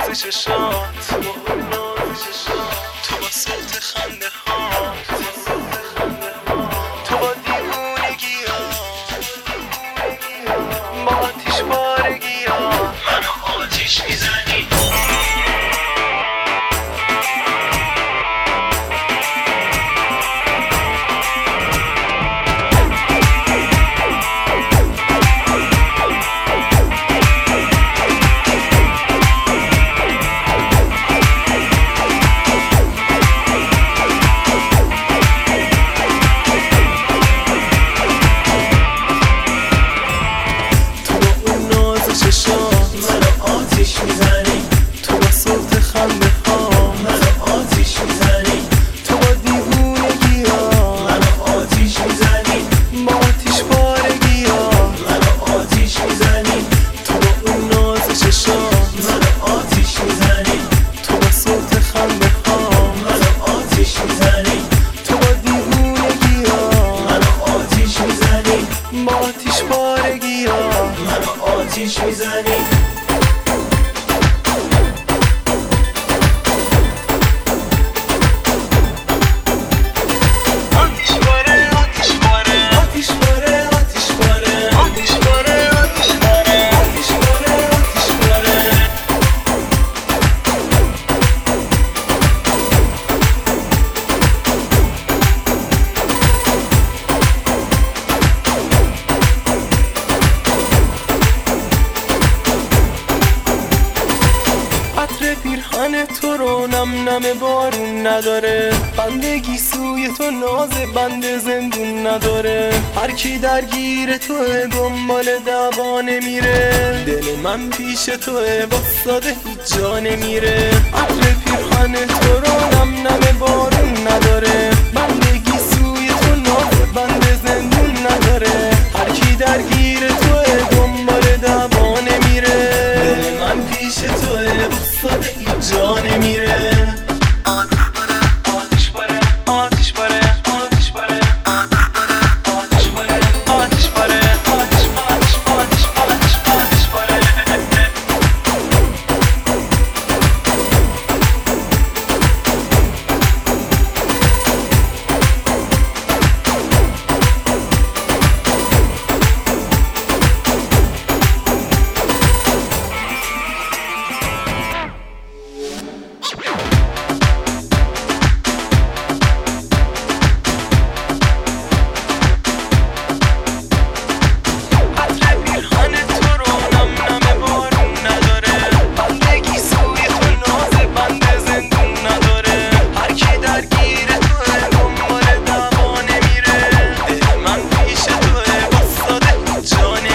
ناز چشات، تو با صوت خنده ها، تو با دیوونگی ها، با آتیش بارگی ها منو آتیش میزنی. آتیش بارگی ها منو آتیش میزنی. پیرهن تو رو نم نم بارون نداره، بندگی سوی تو ناز بند زندون نداره. هر کی درگیر توه دنبال دعوا نمیره، دل من پیش توه واساده هیچ جا نمیره. عطر پیرهن تو رو نم نم بارون نداره، بندگی سوی تو ناز بند زندون نداره. هر کی درگیر توه دنبال دعوا نمیره، دل من پیش توه واساده جا نمیره. آتش باره آتش باره آتش باره آتش باره آتش باره آتش آتش آتش آتش آتش باره.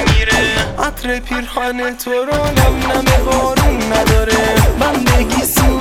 پیرهن تو رو نم نم بارون نداره، بندگی